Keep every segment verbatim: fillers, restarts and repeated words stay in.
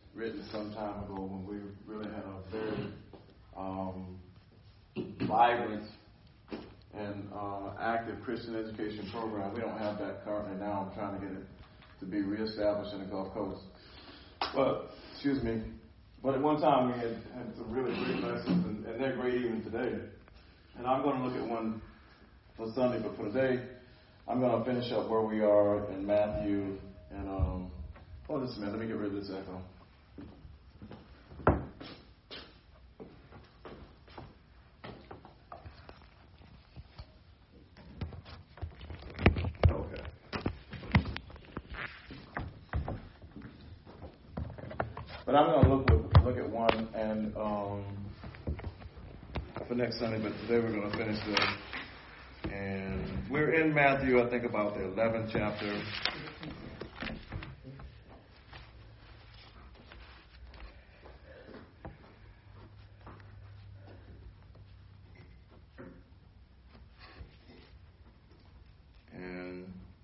written some time ago when we really had a very um, vibrant and uh, active Christian education program. We don't have that currently now. I'm trying to get it to be reestablished in the Gulf Coast. But, excuse me, but at one time we had, had some really great lessons, and, and they're great even today. And I'm going to look at one for Sunday, but for today, I'm going to finish up where we are in Matthew. And, um, oh, just a minute, let me get rid of this echo. Okay. But I'm going to look with, look at one and um, for next Sunday, but today we're going to finish this. And we're in Matthew, I think about the eleventh chapter. And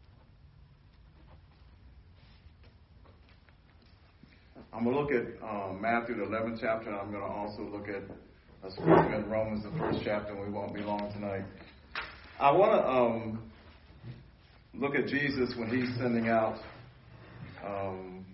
I'm going to look at um, Matthew, the eleventh chapter, and I'm going to also look at a scripture in Romans, the first chapter, and we won't be long tonight. I want to um, look at Jesus when he's sending out um,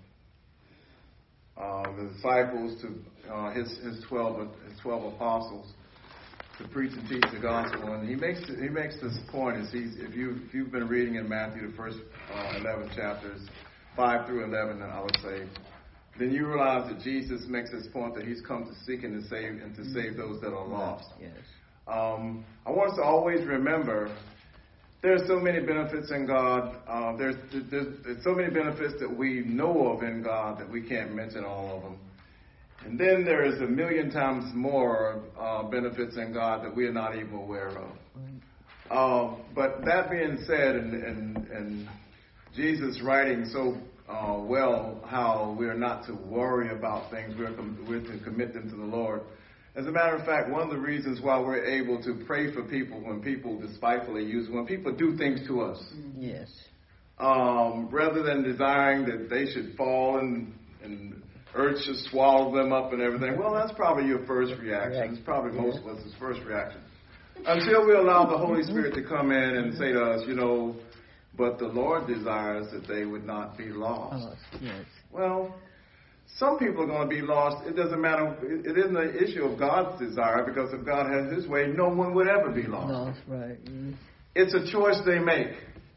uh, the disciples to uh, his his twelve his twelve apostles to preach and teach the gospel, and he makes he makes this point: is he's if you if you've been reading in Matthew the first uh, eleven chapters, five through eleven, I would say, then you realize that Jesus makes this point that he's come to seek and to save and to save those that are lost. Yes. Um, I want us to always remember there's so many benefits in God. Uh, there's, there's, there's so many benefits that we know of in God that we can't mention all of them. And then there is a million times more uh, benefits in God that we are not even aware of. Uh, but that being said, and, and, and Jesus writing so uh, well how we are not to worry about things, we're, com- we're to commit them to the Lord. As a matter of fact, one of the reasons why we're able to pray for people when people despitefully use, when people do things to us. Yes. Um, rather than desiring that they should fall and, and earth should swallow them up and everything. Well, that's probably your first reaction. It's probably most of us' first reaction. Until we allow the Holy Spirit to come in and say to us, you know, but the Lord desires that they would not be lost. Oh, yes. Well, some people are going to be lost. It doesn't matter. It isn't an issue of God's desire, because if God has his way, no one would ever be lost. Lost, right. Mm. It's a choice they make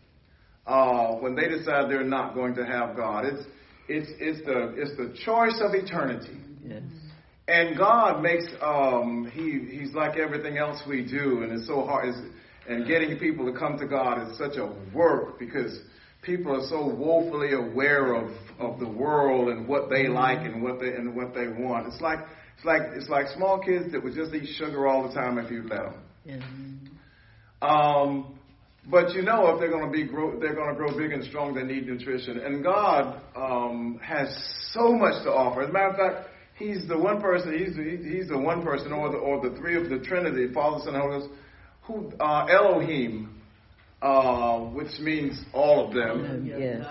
uh, when they decide they're not going to have God. It's it's it's the it's the choice of eternity. Yes. And God makes um, he he's like everything else we do, and it's so hard. It's, and getting people to come to God is such a work, because people are so woefully aware of, of the world and what they like and what they and what they want. It's like it's like it's like small kids that would just eat sugar all the time if you let them. Yeah. Um, but you know, if they're going to be grow, they're going to grow big and strong, they need nutrition. And God um, has so much to offer. As a matter of fact, He's the one person. He's the, He's the one person, or the or the three of the Trinity, Father, Son, and Holy Ghost, who uh, Elohim. Uh, which means all of them, Yes.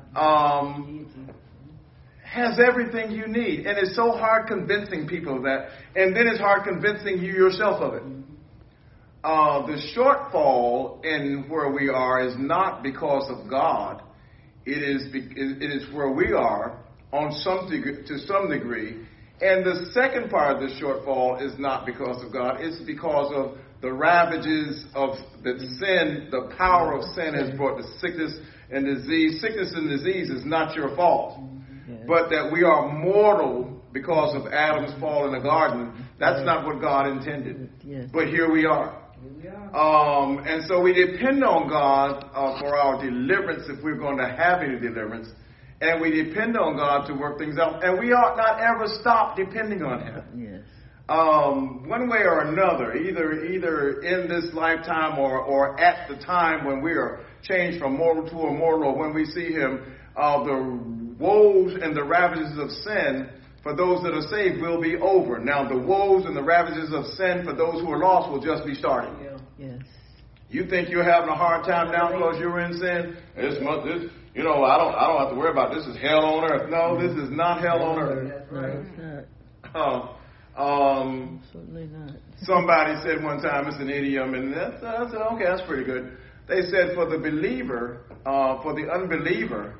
um, has everything you need. And it's so hard convincing people of that. And then it's hard convincing you yourself of it. Uh, the shortfall in where we are is not because of God. It is, it is where we are on some degree, to some degree. And the second part of the shortfall is not because of God. It's because of the ravages of the sin, the power of sin has brought the sickness and disease. Sickness and disease is not your fault, yes. But that we are mortal because of Adam's fall in the garden. That's not what God intended. Yes. But here we are. Um, and so we depend on God uh, for our deliverance if we're going to have any deliverance. And we depend on God to work things out. And we ought not ever stop depending on Him. Yes. Um, one way or another, either either in this lifetime or, or at the time when we are changed from mortal to immortal, or when we see Him, uh, the woes and the ravages of sin for those that are saved will be over. Now, the woes and the ravages of sin for those who are lost will just be starting. Yes. You think you're having a hard time now because you're in sin? This, this, you know, I don't, I don't have to worry about this is hell on earth. No, this is not hell on earth. No, it's not. Uh, um, Certainly not. somebody said one time, it's an idiom, and that's, I said, okay, that's pretty good. They said for the believer, uh, for the unbeliever,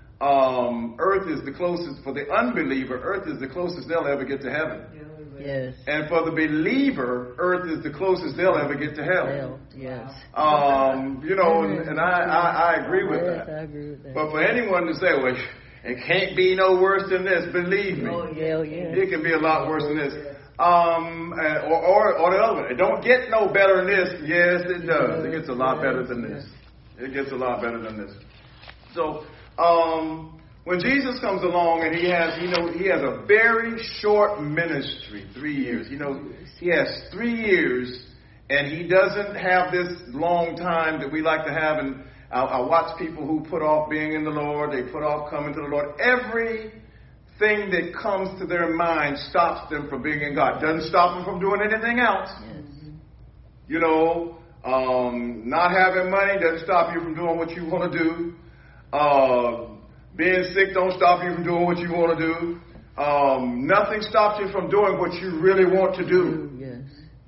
um, earth is the closest, for the unbeliever, earth is the closest they'll ever get to heaven. Yes. And for the believer, earth is the closest they'll ever get to hell. Hell, yes. Um, you know, and, and I, I, I agree with Yes, that. I agree with that. But for anyone to say, well, it can't be no worse than this, believe me, Oh, hell, yes. it can be a lot worse than this. Um, and, or, or, or the other one, it don't get no better than this. Yes, it does. It gets a lot better than this. It gets a lot better than this. So, um, when Jesus comes along and he has, you know, he has a very short ministry, three years. You know, he has three years, and he doesn't have this long time that we like to have. And I, I watch people who put off being in the Lord. They put off coming to the Lord. Everything that comes to their mind stops them from being in God. Doesn't stop them from doing anything else. Yes. You know, um, not having money doesn't stop you from doing what you want to do. Uh, being sick don't stop you from doing what you want to do. Um, nothing stops you from doing what you really want to do. Yes.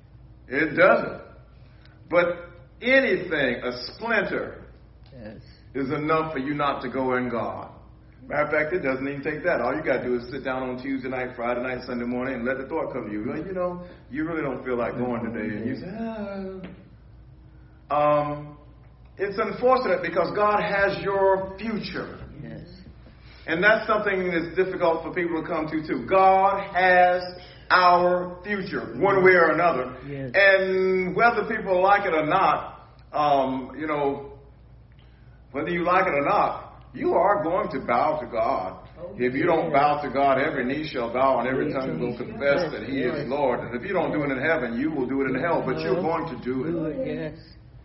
It doesn't. But anything, a splinter, Yes. is enough for you not to go in God. Matter of fact, it doesn't even take that. All you got to do is sit down on Tuesday night, Friday night, Sunday morning, and let the thought come to you. Well, you know, you really don't feel like going today. And you say, ah. Um, it's unfortunate because God has your future. Yes. And that's something that's difficult for people to come to, too. God has our future, one way or another. Yes. And whether people like it or not, um, you know, whether you like it or not, you are going to bow to God. If you don't bow to God, every knee shall bow and every tongue will confess that He is Lord. And if you don't do it in heaven, you will do it in hell. But you're going to do Do it. it, yes.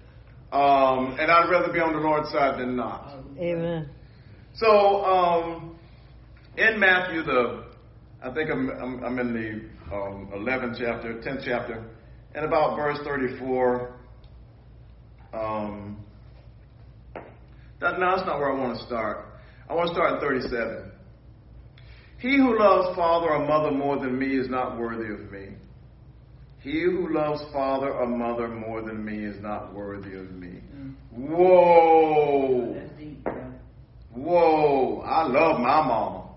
Um, and I'd rather be on the Lord's side than not. Amen. So, um, in Matthew, the I think I'm, I'm, I'm in the um, eleventh chapter, tenth chapter, and about verse thirty-four. Um, that, no, that's not where I want to start. I want to start in thirty-seven. He who loves father or mother more than me is not worthy of me. He who loves father or mother more than me is not worthy of me. Whoa. Whoa. I love my mama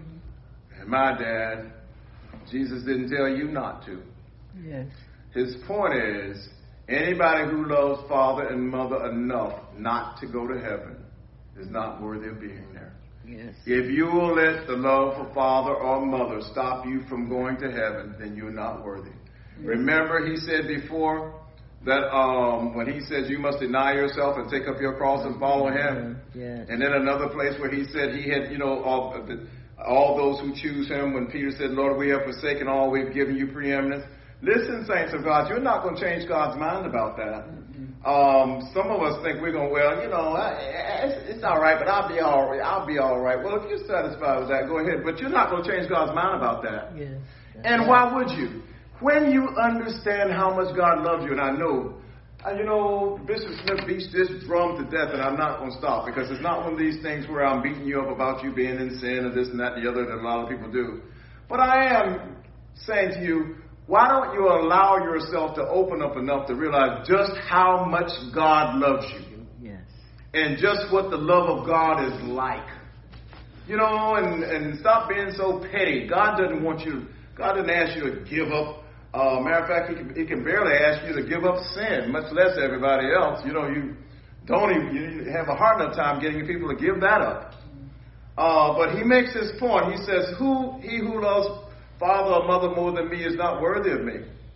and my dad. Jesus didn't tell you not to. Yes. His point is, anybody who loves father and mother enough not to go to heaven is not worthy of being there. Yes. If you will let the love for father or mother stop you from going to heaven, then you're not worthy. Remember, he said before that um, when he says you must deny yourself and take up your cross and follow him. Yes. And then another place where he said he had, you know, all, all those who choose him, when Peter said, Lord, we have forsaken all, we've given you preeminence. Listen, saints of God, you're not going to change God's mind about that. Um, some of us think we're going, well, you know, it's, it's all right, but I'll be all right. I'll be all right. Well, if you're satisfied with that, go ahead. But you're not going to change God's mind about that. Yes. And why would you? When you understand how much God loves you, and I know, uh, you know, Bishop Smith beats this drum to death, and I'm not going to stop, because it's not one of these things where I'm beating you up about you being in sin and this and that and the other that a lot of people do. But I am saying to you, why don't you allow yourself to open up enough to realize just how much God loves you? Yes. And just what the love of God is like. You know, and, and stop being so petty. God doesn't want you, God doesn't ask you to give up. Uh, matter of fact, he can, he can barely ask you to give up sin, much less everybody else. You know, you don't even you have a hard enough time getting people to give that up. Uh, but he makes his point. He says, "Who he who loves father or mother more than me is not worthy of me.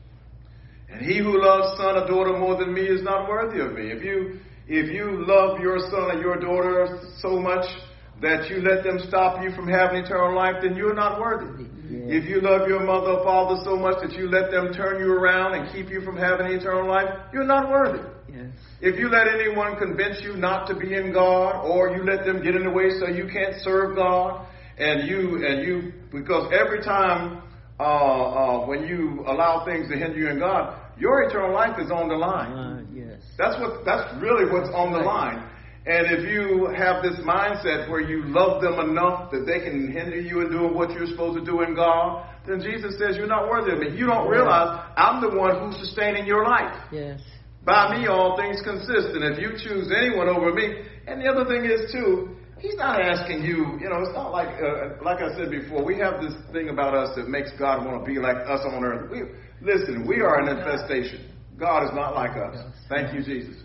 And he who loves son or daughter more than me is not worthy of me." If you if you love your son or your daughter so much that you let them stop you from having eternal life, then you're not worthy. Yeah. If you love your mother or father so much that you let them turn you around and keep you from having eternal life, you're not worthy. Yes. If you let anyone convince you not to be in God, or you let them get in the way so you can't serve God, and you and you because every time uh, uh, when you allow things to hinder you in God, your eternal life is on the line. Uh, yes. That's what that's really what's on the line. And if you have this mindset where you love them enough that they can hinder you in doing what you're supposed to do in God, then Jesus says you're not worthy of me. You don't realize I'm the one who's sustaining your life. Yes. By me all things consist. And if you choose anyone over me, and the other thing is too, he's not asking you, you know, it's not like, uh, like I said before, we have this thing about us that makes God want to be like us on earth. We, listen, we are an infestation. God is not like us. Thank you, Jesus.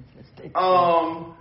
Um,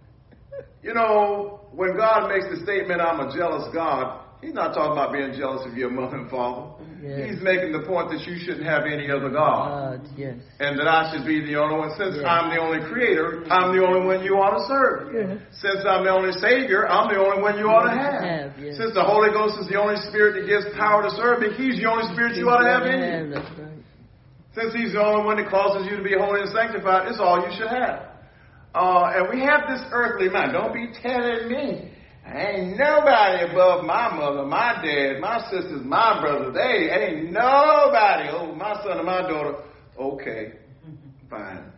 you know, when God makes the statement, I'm a jealous God, he's not talking about being jealous of your mother and father. Yes. He's making the point that you shouldn't have any other God. God, yes. And that I should be the only one. Since yes. I'm the only creator, I'm the only one you ought to serve. Yes. Since I'm the only Savior, I'm the only one you ought to have. have yes. Since the Holy Ghost is the only Spirit that gives power to serve me, He's the only Spirit you ought to have in you. That's right. Since He's the only one that causes you to be holy and sanctified, it's all you should have. Uh, and we have this earthly mind. Don't be telling me. Ain't nobody above my mother, my dad, my sisters, my brother. They ain't nobody. Oh, my son and my daughter. Okay, fine.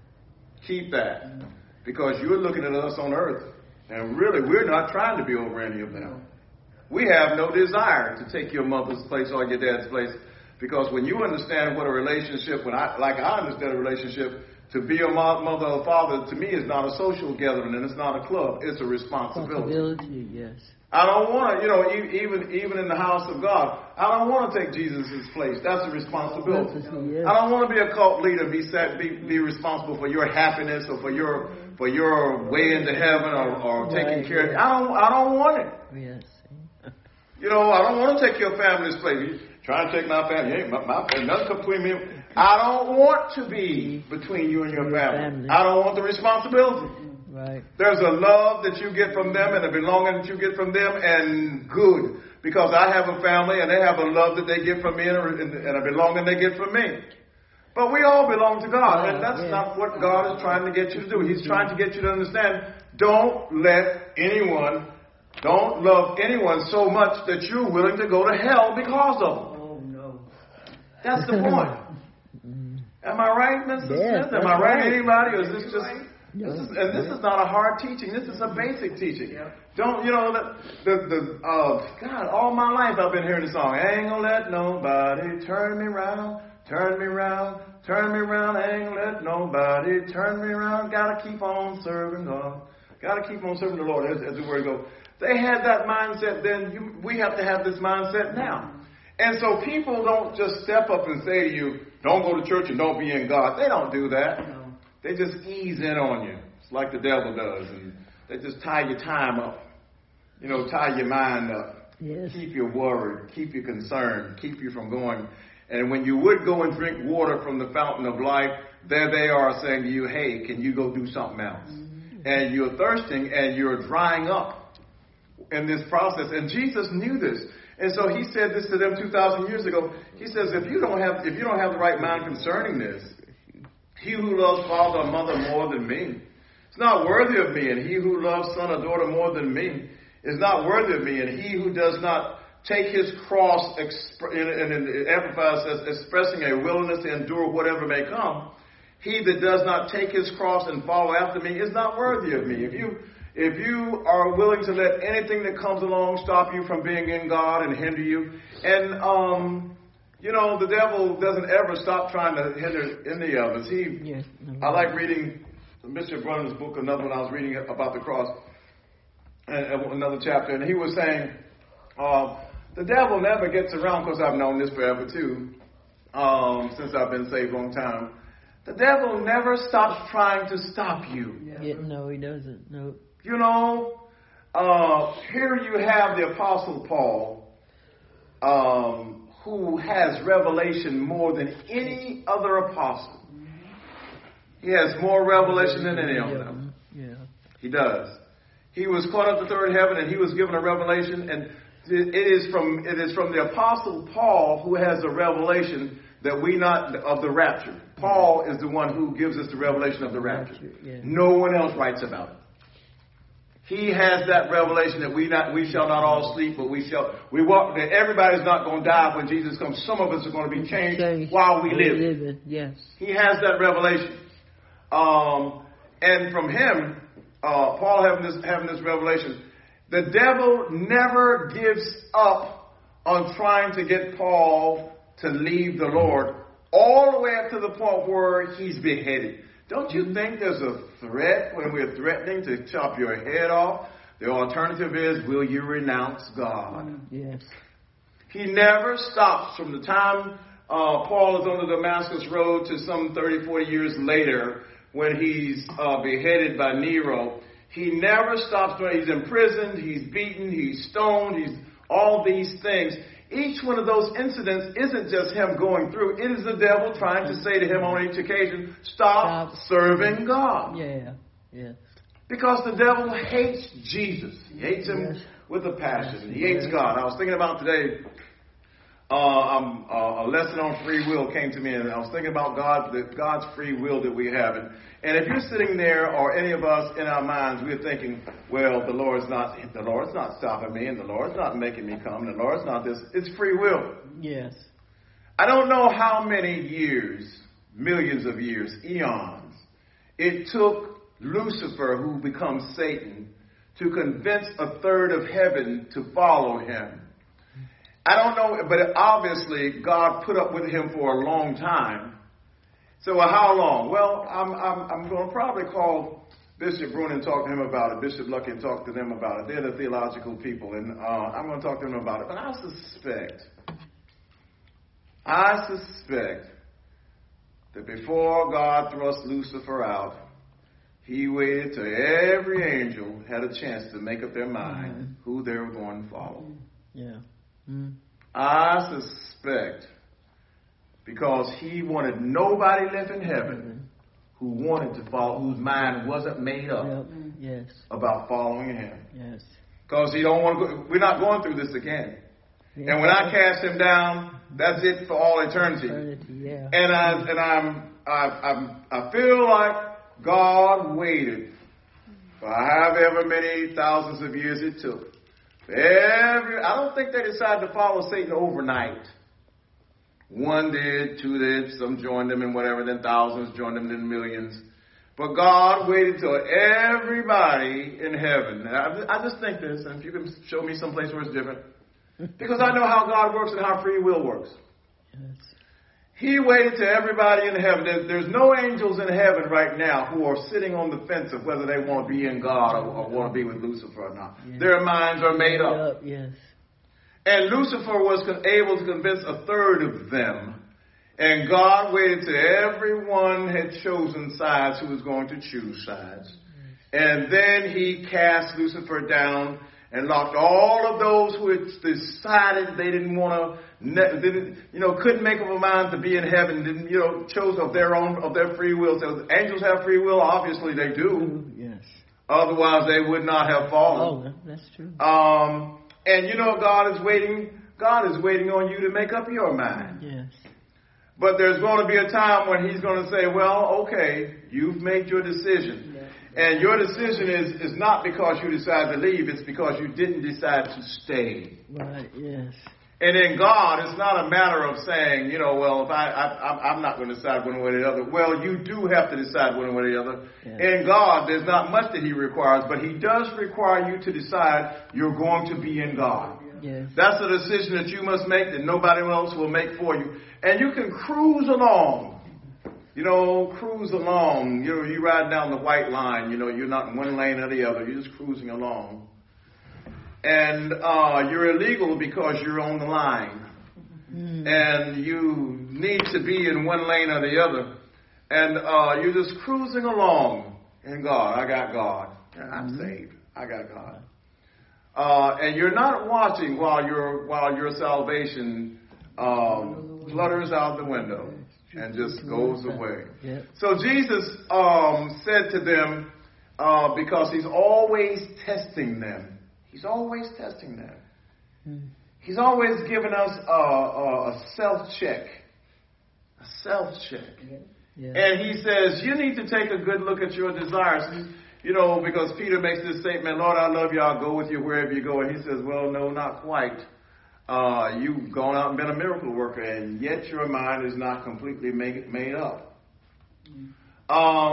Keep that. Because you're looking at us on earth. And really, we're not trying to be over any of them. We have no desire to take your mother's place or your dad's place. Because when you understand what a relationship, when I like I understand a relationship, to be a mother or father, to me, is not a social gathering and it's not a club. It's a responsibility. Responsibility, yes. I don't want to, you know, even even in the house of God, I don't want to take Jesus' place. That's a responsibility. Yes. I don't want to be a cult leader, be set, be, be responsible for your happiness or for your for your way into heaven or, or right, taking care. Yes. Of I don't I don't want it. Yes. You know, I don't want to take your family's place. You try to take my family. Ain't my, my family. Nothing between me. I don't want to be between you and your family. I don't want the responsibility. Right. There's a love that you get from them and a belonging that you get from them, and good. Because I have a family and they have a love that they get from me and a, and a belonging they get from me. But we all belong to God, and that's yes. not what God is trying to get you to do. He's trying to get you to understand, don't let anyone, don't love anyone so much that you're willing to go to hell because of them. Oh, no. That's the point. Am I right, Mister Yes, Smith? Am I right, right. anybody? Or is this just... This is, and this is not a hard teaching. This is a basic teaching. Yeah. Don't, you know, the, the, the uh, God, all my life I've been hearing the song, I ain't gonna let nobody turn me round, turn me round, turn me round, I ain't gonna let nobody turn me round, gotta keep on serving God, gotta keep on serving the Lord, as, as the word goes. They had that mindset then, you, we have to have this mindset now. And so people don't just step up and say to you, don't go to church and don't be in God. They don't do that. No. They just ease in on you. It's like the devil does. And they just tie your time up. You know, tie your mind up. Yes. Keep you worried. Keep you concerned. Keep you from going. And when you would go and drink water from the fountain of life, there they are saying to you, hey, can you go do something else? Mm-hmm. And you're thirsting and you're drying up in this process. And Jesus knew this. And so he said this to them two thousand years ago. He says, if you don't have if you don't have the right mind concerning this, he who loves father or mother more than me is not worthy of me. And he who loves son or daughter more than me is not worthy of me. And he who does not take his cross, exp- and it amplifies as expressing a willingness to endure whatever may come, he that does not take his cross and follow after me is not worthy of me. If you If you are willing to let anything that comes along stop you from being in God and hinder you, and, um, you know, the devil doesn't ever stop trying to hinder any of us. He, yes. I like reading Mister Brunner's book, another one I was reading about the cross, and another chapter, and he was saying, uh, the devil never gets around, because I've known this forever too, um, since I've been saved a long time. The devil never stops trying to stop you. Yeah, no, he doesn't. No. You know, uh, here you have the Apostle Paul, um, who has revelation more than any other apostle. He has more revelation than any of them. Yeah. He does. He was caught up to third heaven, and he was given a revelation, and it is from it is from the Apostle Paul who has a revelation that we not of the rapture. Paul is the one who gives us the revelation of the rapture. Yeah. No one else writes about it. He has that revelation that we not we shall not all sleep, but we shall we walk. That everybody's not going to die when Jesus comes. Some of us are going to be changed, changed while we live. Living. Yes. He has that revelation, um, and from him, uh, Paul having this, having this revelation. The devil never gives up on trying to get Paul to leave the Lord, all the way up to the point where he's beheaded. Don't you think there's a threat when we're threatening to chop your head off? The alternative is, will you renounce God? Yes. He never stops from the time uh, Paul is on the Damascus Road to some thirty, forty years later when he's uh, beheaded by Nero. He never stops. He's imprisoned, he's beaten, he's stoned, he's all these things. Each one of those incidents isn't just him going through. It is the devil trying to say to him on each occasion, stop, stop. serving God. Yeah, yeah. Because the devil hates Jesus. He hates him yes. with a passion. Yes. He hates God. I was thinking about today, uh, um, uh, a lesson on free will came to me, and I was thinking about God, the, God's free will that we have. And, and if you're sitting there, or any of us in our minds, we're thinking, well, the Lord's not, the Lord's not stopping me, and the Lord's not making me come, and the Lord's not this. It's free will. Yes. I don't know how many years, millions of years, eons, it took Lucifer, who becomes Satan, to convince a third of heaven to follow him. I don't know, but obviously God put up with him for a long time. So well, how long? Well, I'm, I'm, I'm going to probably call Bishop Bruin and talk to him about it, Bishop Lucky and talk to them about it. They're the theological people, and uh, I'm going to talk to them about it. But I suspect, I suspect that before God thrust Lucifer out, he waited till every angel had a chance to make up their mind mm-hmm. who they were going to follow. Yeah. Mm-hmm. I suspect because he wanted nobody left in heaven mm-hmm. who wanted to follow, whose mind wasn't made up yep. yes. about following him. Yes. Because he don't want to go, we're not going through this again. Yeah. And when I cast him down, that's it for all eternity. eternity yeah. And I and I'm I I'm, I feel like God waited for however many thousands of years it took. Every, I don't think they decided to follow Satan overnight. One did, two did, some joined them and whatever, then thousands joined them, then millions. But God waited till everybody in heaven. I, I just think this, and if you can show me some place where it's different, because I know how God works and how free will works. Yes. He waited to everybody in heaven. There's, there's no angels in heaven right now who are sitting on the fence of whether they want to be in God or, or want to be with Lucifer or not. Yes. Their minds are made up. Yep, yes. And Lucifer was able to convince a third of them. And God waited till everyone had chosen sides who was going to choose sides. And then he cast Lucifer down and locked all of those who had decided they didn't want to, didn't, you know, couldn't make up their mind to be in heaven, didn't, you know, chose of their own, of their free will. So angels have free will? Obviously they do. Yes. Otherwise they would not have fallen. Oh, that's true. Um, and you know, God is waiting, God is waiting on you to make up your mind. Yes. But there's going to be a time when he's going to say, well, okay, you've made your decision. And your decision is, is not because you decide to leave, it's because you didn't decide to stay. Right, yes. And in God, it's not a matter of saying, you know, well, if I, I, I'm not going to decide one way or the other. Well, you do have to decide one way or the other. Yes. In God, there's not much that he requires, but he does require you to decide you're going to be in God. Yes. That's a decision that you must make that nobody else will make for you. And you can cruise along. You know, cruise along. You know, you ride down the white line. You know, you're not in one lane or the other. You're just cruising along. And uh, you're illegal because you're on the line. Mm. And you need to be in one lane or the other. And uh, you're just cruising along in God. I got God. I'm mm-hmm. saved. I got God. Uh, and you're not watching while your while your salvation um, flutters out the window and just goes away. Yep. So Jesus um, said to them, uh, because he's always testing them. He's always testing them. Mm. He's always giving us a, a, a self-check. A self-check. Yeah. Yeah. And he says, you need to take a good look at your desires. You know, because Peter makes this statement, Lord, I love you, I'll go with you wherever you go. And he says, well, no, not quite. Uh, you've gone out and been a miracle worker, and yet your mind is not completely made, made up. Mm. Um,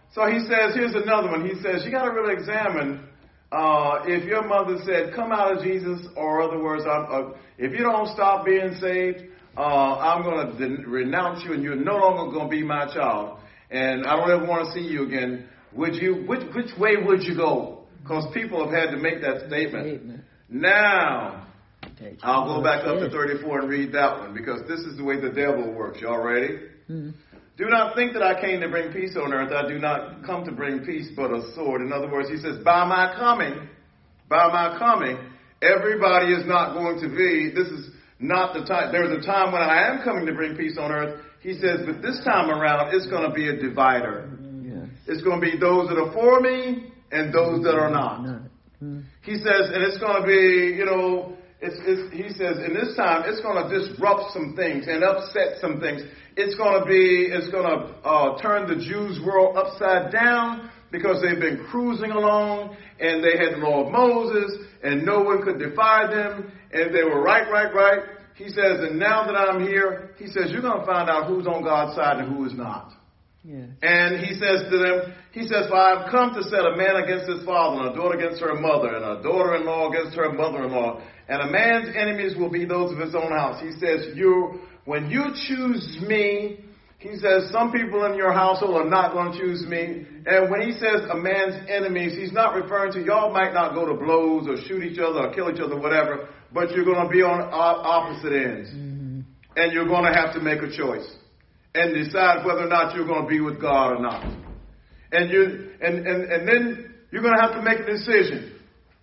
So he says, here's another one. He says, you got to really examine uh, if your mother said, come out of Jesus, or other words, I'm, uh, if you don't stop being saved, uh, I'm going to den- renounce you and you're no longer going to be my child. And I don't ever want to see you again. Would you, which, which way would you go? Because people have had to make that statement. statement. Now, I'll go back up to thirty-four and read that one, because this is the way the devil works. Y'all ready? Mm-hmm. Do not think that I came to bring peace on earth. I do not come to bring peace, but a sword. In other words, he says, by my coming, by my coming, everybody is not going to be, this is not the time. There's a time when I am coming to bring peace on earth. He says, but this time around, it's going to be a divider. Yes. It's going to be those that are for me and those that are not. Mm-hmm. He says, and it's going to be, you know, It's, it's, he says, in this time, it's going to disrupt some things and upset some things. It's going to be, it's going to uh, turn the Jews' world upside down, because they've been cruising along and they had the law of Moses and no one could defy them and they were right, right, right. He says, and now that I'm here, he says, you're going to find out who's on God's side and who is not. Yeah. And he says to them, he says, for I have come to set a man against his father, and a daughter against her mother, and a daughter-in-law against her mother-in-law. And a man's enemies will be those of his own house. He says, you, when you choose me, he says, some people in your household are not going to choose me. And when he says a man's enemies, he's not referring to, y'all might not go to blows or shoot each other or kill each other, whatever, but you're going to be on opposite ends. Mm-hmm. And you're going to have to make a choice and decide whether or not you're going to be with God or not. And you, and, and, and then you're going to have to make a decision.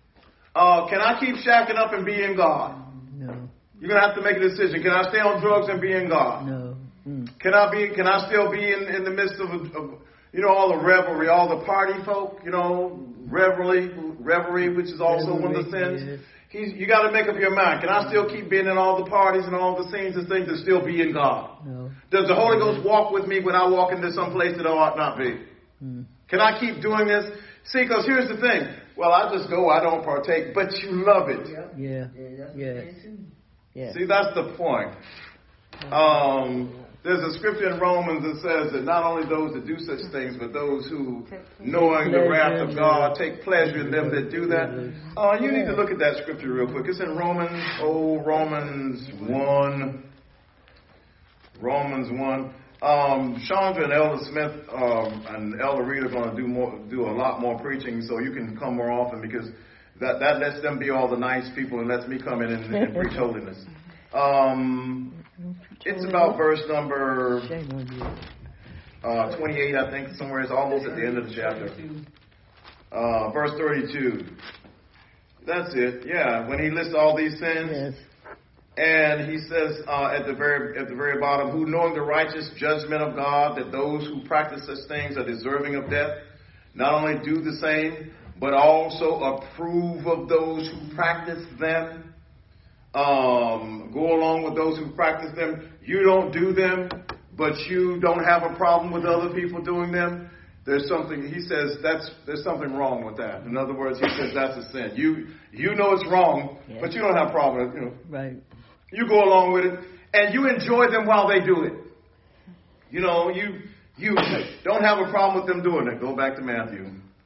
Uh, can I keep shacking up and be in God? No. You're going to have to make a decision. Can I stay on drugs and be in God? No. Mm. Can I be? Can I still be in, in the midst of, of, you know, all the revelry, all the party folk, you know, revelry, revelry, which is also revelry, one of the sins. Yes. He's, you got to make up your mind. Can I still keep being in all the parties and all the scenes and things and still be in God? No. Does the Holy Ghost walk with me when I walk into some place that I ought not be? Mm. Can I keep doing this? See, because here's the thing. Well, I just go, I don't partake, but you love it. Yeah. Yeah. Yeah. Yeah. See, that's the point. Um, there's a scripture in Romans that says that not only those that do such things, but those who, knowing the wrath of God, take pleasure in them that do that. Uh, you need to look at that scripture real quick. It's in Romans, oh, Romans one. Romans one. Um, Chandra and Elder Smith um, and Elder Reed are going to do more, do a lot more preaching, so you can come more often, because that, that lets them be all the nice people and lets me come in and, and preach holiness. Um, it's about verse number uh, twenty-eight, I think, somewhere. It's almost at the end of the chapter. Uh, verse thirty-two. That's it. Yeah, when he lists all these sins. Yes. And he says uh, at the very at the very bottom, who knowing the righteous judgment of God, that those who practice such things are deserving of death, not only do the same, but also approve of those who practice them. Um, go along with those who practice them. You don't do them, but you don't have a problem with other people doing them. There's something, he says, that's there's something wrong with that. In other words, he says that's a sin. You you know it's wrong, yeah. But you don't have a problem with it. You know. Right. You go along with it, and you enjoy them while they do it. You know, you you don't have a problem with them doing it. Go back to Matthew.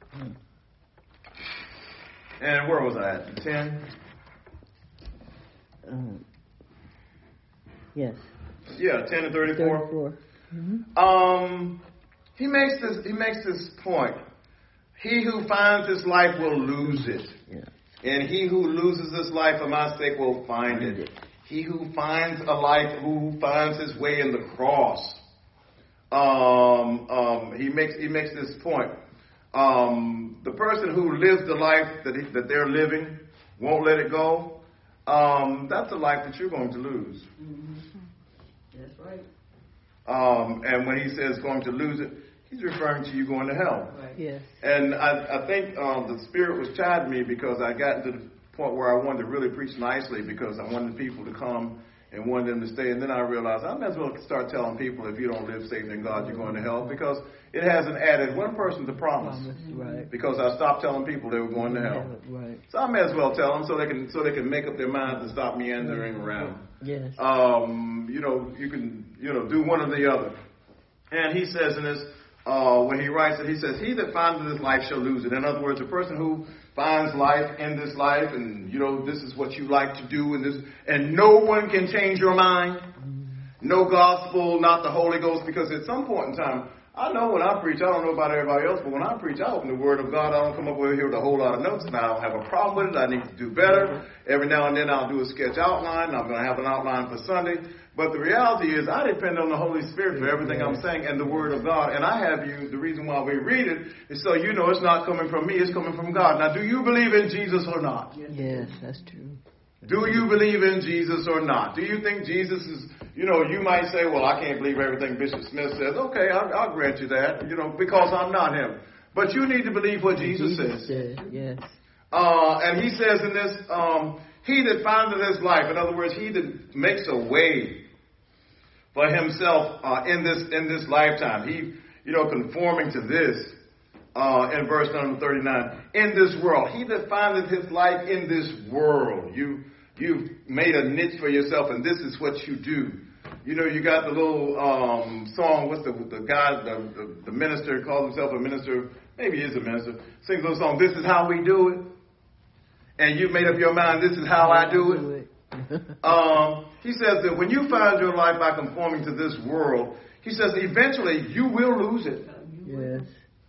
And where was I at? ten? Um, yes. Yeah, ten and thirty-four. thirty-four. Mm-hmm. Um, he makes this. He makes this point. He who finds his life will lose it, yeah. And he who loses his life for my sake will find, find it. it. He who finds a life, who finds his way in the cross. Um, um, he makes he makes this point. Um, the person who lives the life that he, that they're living won't let it go. Um, that's a life that you're going to lose. Mm-hmm. That's right. Um, and when he says going to lose it, he's referring to you going to hell. Right. Yes. And I, I think um, the Spirit was chiding me because I got to the point where I wanted to really preach nicely, because I wanted people to come and wanted them to stay. And then I realized I might as well start telling people, if you don't live saved in God, you're going to hell, because it hasn't added one person to promise. Right. Because I stopped telling people they were going to hell. Right. So I may as well tell them so they can so they can make up their minds and stop meandering around. Yes. Um, you know, you can you know do one or the other. And he says in this, uh, when he writes it, he says, he that finds his life shall lose it. In other words, a person who finds life in this life and, you know, this is what you like to do and this, and no one can change your mind. No gospel, not the Holy Ghost, because at some point in time, I know when I preach, I don't know about everybody else, but when I preach, I open the Word of God. I don't come up with here with a whole lot of notes, and I don't have a problem with it. I need to do better. Every now and then I'll do a sketch outline. I'm going to have an outline for Sunday. But the reality is I depend on the Holy Spirit for everything I'm saying and the Word of God. And I have you, the reason why we read it is so you know it's not coming from me, it's coming from God. Now, do you believe in Jesus or not? Yes, that's true. Do you believe in Jesus or not? Do you think Jesus is, you know, you might say, well, I can't believe everything Bishop Smith says. Okay, I'll, I'll grant you that, you know, because I'm not him. But you need to believe what Jesus, Jesus says. said, yes. Uh, and he says in this, um, he that findeth his life, in other words, he that makes a way for himself uh, in this in this lifetime. He, you know, conforming to this. Uh, in verse number thirty-nine, in this world, he that findeth his life in this world, you, you've made a niche for yourself, and this is what you do. You know, you got the little um, song, what's the the guy, the, the, the minister calls himself a minister, maybe he is a minister, sings a little song, this is how we do it. And you've made up your mind, this is how I do it. um, he says that when you find your life by conforming to this world, he says eventually you will lose it. Yes.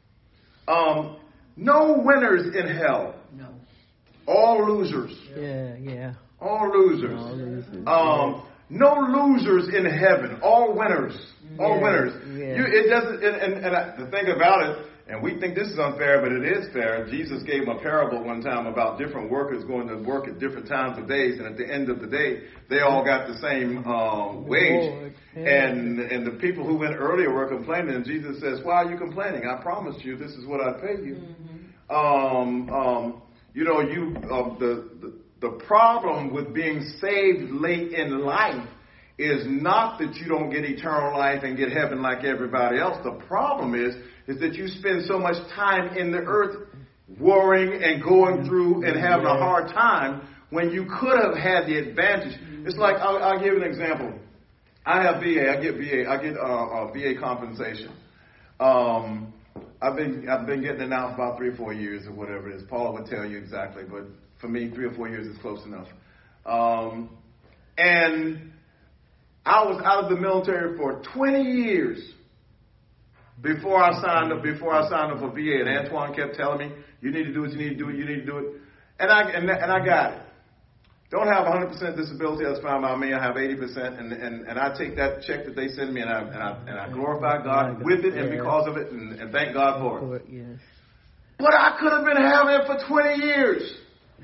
Um, no winners in hell. No. All losers. Yeah, yeah. All losers. All losers. Um, no losers in heaven. All winners. All Yeah, winners. yeah. You, it doesn't. And, and, and I, the thing about it, and we think this is unfair, but it is fair. Jesus gave a parable one time about different workers going to work at different times of days, and at the end of the day, they all got the same um, wage. Lord. Yeah. And and the people who went earlier were complaining, and Jesus says, "Why are you complaining? I promised you this is what I pay you." Mm-hmm. Um, um, you know, you uh, the, the the problem with being saved late in life is not that you don't get eternal life and get heaven like everybody else. The problem is is that you spend so much time in the earth worrying and going through and having a hard time when you could have had the advantage. It's like, I'll, I'll give an example. I have V A. I get V A. I get uh, uh, V A compensation. Um, I've been I've been getting it now for about three or four years or whatever it is. Paula would tell you exactly, but for me, three or four years is close enough. Um, and I was out of the military for twenty years before I signed up. Before I signed up for V A, and Antoine kept telling me, "You need to do it. You need to do it. You need to do it." And I and, and I got it. Don't have one hundred percent disability. That's fine by me. I have eighty percent, and, and, and I take that check that they send me, and I and I, and I glorify God with it and because of it, and, and thank God for it. Yes. But I could have been having it for twenty years.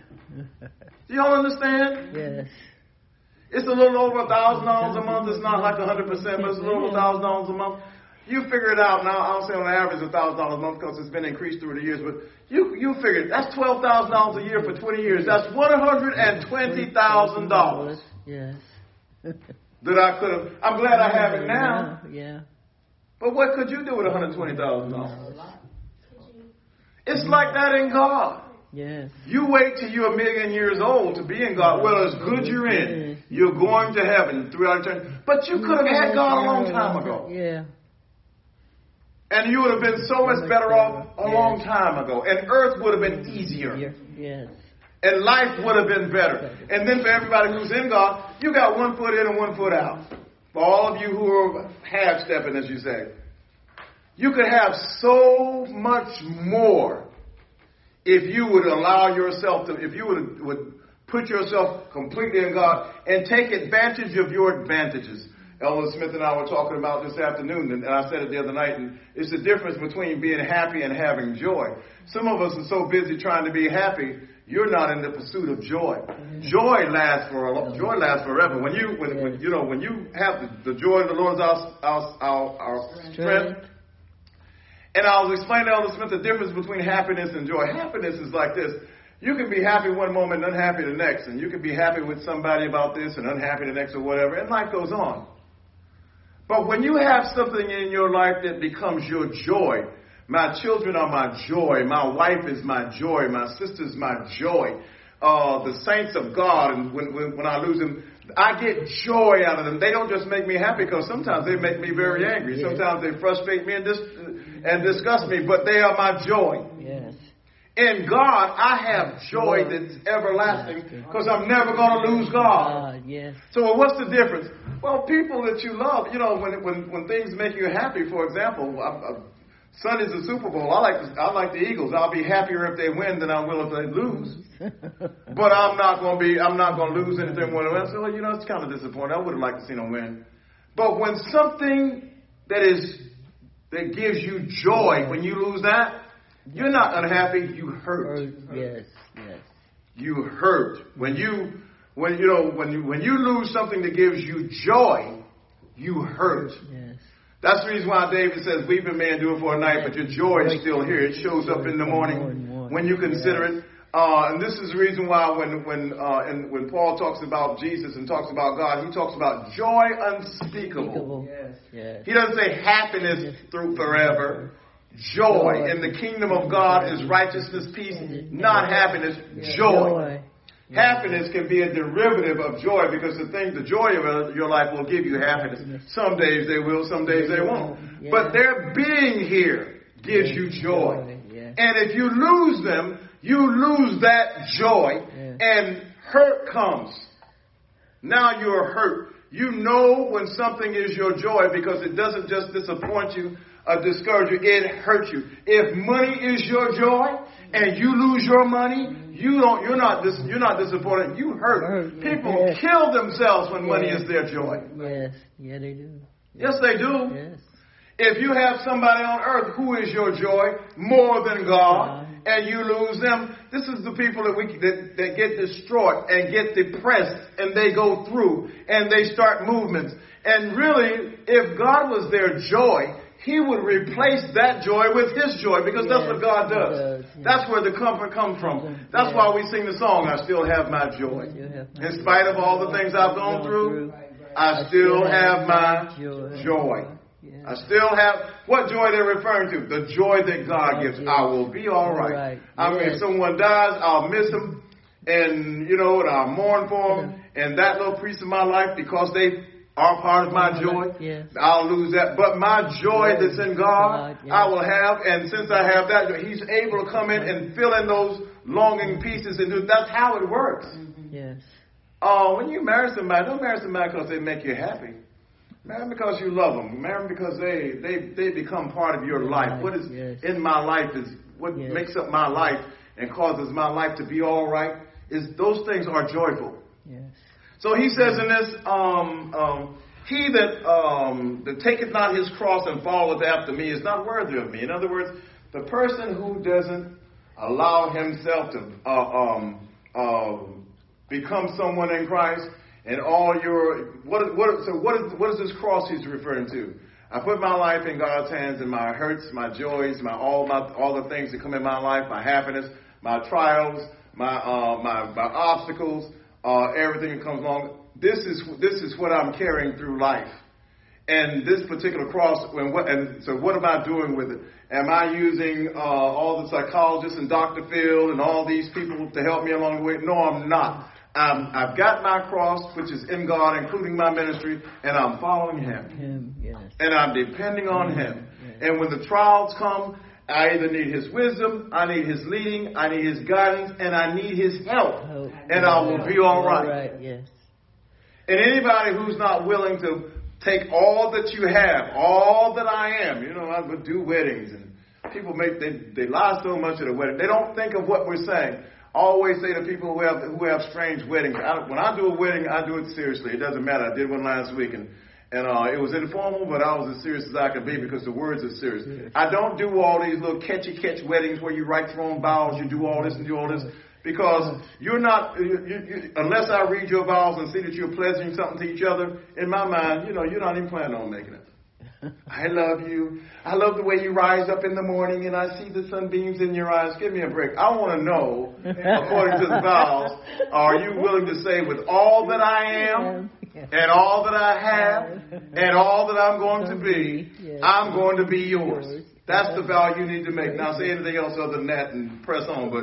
Do y'all understand? Yes. It's a little over a thousand dollars a month. It's not like a hundred percent, but it's a little over a thousand dollars a month. You figure it out now. I'll say on average a thousand dollars a month because it's been increased through the years. But you you figure it. That's twelve thousand dollars a year for twenty years. That's one hundred and twenty thousand dollars. Yes. That I could have. I'm glad I have it now. Yeah. But what could you do with one hundred twenty thousand dollars? It's like that in God. Yes. You wait till you're a million years old to be in God. Well, it's good you're in. You're going to heaven throughout eternity. But you could have had God a long time ago. Yeah. And you would have been so much better off a long time ago. And earth would have been easier. Yes. And life would have been better. And then for everybody who's in God, you got one foot in and one foot out. For all of you who are half-stepping, as you say. You could have so much more if you would allow yourself to, if you would, would put yourself completely in God and take advantage of your advantages. Elder Smith and I were talking about this afternoon, and I said it the other night, and it's the difference between being happy and having joy. Some of us are so busy trying to be happy, you're not in the pursuit of joy. Joy lasts for a, joy lasts forever. When you, when, when you know, when you have the, the joy of the Lord is our, our, our, our strength. And I was explaining to Elder Smith the difference between happiness and joy. Happiness is like this. You can be happy one moment and unhappy the next. And you can be happy with somebody about this and unhappy the next or whatever. And life goes on. But when you have something in your life that becomes your joy, my children are my joy, my wife is my joy, my sister's my joy, uh, the saints of God, and when, when, when I lose them, I get joy out of them. They don't just make me happy because sometimes they make me very angry. Sometimes they frustrate me. And this, and disgust me, but they are my joy. Yes. In God, I have joy that's everlasting because I'm never going to lose God. God, yes. So what's the difference? Well, people that you love, you know, when when when things make you happy, for example, I, I, Sunday's the Super Bowl. I like the, I like the Eagles. I'll be happier if they win than I will if they lose. But I'm not going to be. I'm not going to lose anything when they win. So, well, you know, it's kind of disappointing. I would have liked to see them win. But when something that is that gives you joy, when you lose that, you're not unhappy. You hurt. Yes. Yes. You hurt when you when you know when you when you lose something that gives you joy. You hurt. Yes. That's the reason why David says, weeping may endure for a night, but your joy is still here. It shows up in the morning when you consider it. Uh, and this is the reason why when when uh, and when Paul talks about Jesus and talks about God, he talks about joy unspeakable. Yes. Yes. He doesn't say happiness through forever. Joy in the kingdom of God is righteousness, peace, not happiness, joy. Happiness can be a derivative of joy because the thing, the joy of your life will give you happiness. Some days they will, some days they won't. But their being here gives you joy. And if you lose them, you lose that joy and hurt comes. Now you're hurt. You know when something is your joy because it doesn't just disappoint you or discourage you, it hurts you. If money is your joy and you lose your money, You don't. You're not. Dis, you're not disappointed. You hurt. hurt People yes. kill themselves when yes. money is their joy. Yes. Yeah, they do. Yes, yes they do. Yes. If you have somebody on earth who is your joy more than God, uh, and you lose them, this is the people that we that, that get distraught and get depressed, and they go through and they start movements. And really, if God was their joy, He would replace that joy with His joy because yes, that's what God does. does yes. That's where the comfort comes from. That's yes. why we sing the song, I still have my joy. Have my In spite of all the things I've gone through, I still have my joy. joy. Yes. I still have, what joy they're referring to? The joy that God gives. Yes. I will be all right. right. I mean, yes. if someone dies, I'll miss them. And, you know, and I'll mourn for them. Yeah. And that little piece of my life, because they are part of my joy, yes. I'll lose that. But my joy yes. that's in God, God yes. I will have. And since I have that, He's able to come in and fill in those longing pieces. And do, that's how it works. Yes. Uh, when you marry somebody, don't marry somebody because they make you happy. Marry them because you love them. Marry them because they, they, they become part of your life. What is yes. in my life is what yes. makes up my life and causes my life to be all right. Is those things are joyful. Yes. So he says in this, um, um, he that, um, that taketh not his cross and followeth after me is not worthy of me. In other words, the person who doesn't allow himself to uh, um, uh, become someone in Christ and all your, what, what, so what is, what is this cross he's referring to? I put my life in God's hands and my hurts, my joys, my all my all the things that come in my life, my happiness, my trials, my uh, my, my obstacles, Uh, everything that comes along. This is this is what I'm carrying through life, and this particular cross. When what and so what am I doing with it? Am I using uh, all the psychologists and Doctor Phil and all these people to help me along the way? No, I'm not. Um, I've got my cross, which is in God, including my ministry, and I'm following Him. Him, yes. And I'm depending on Him. Yes. And when the trials come, I either need His wisdom, I need His leading, I need His guidance, and I need His help. Hope. And I will be all right. All right. Yes. And anybody who's not willing to take all that you have, all that I am, you know, I would do weddings, and people make they they lie so much at a wedding. They don't think of what we're saying. I always say to people who have who have strange weddings, I, when I do a wedding, I do it seriously. It doesn't matter. I did one last week, and And uh, it was informal, but I was as serious as I could be because the words are serious. Yes. I don't do all these little catchy-catch weddings where you write your own vows, you do all this and do all this, because you're not, you, you, you, unless I read your vows and see that you're pledging something to each other, in my mind, you know, you're not even planning on making it. I love you. I love the way you rise up in the morning and I see the sunbeams in your eyes. Give me a break. I want to know, according to the vows, are you willing to say with all that I am and all that I have and all that I'm going to be, I'm going to be yours. That's the vow you need to make. Now say anything else other than that and press on, but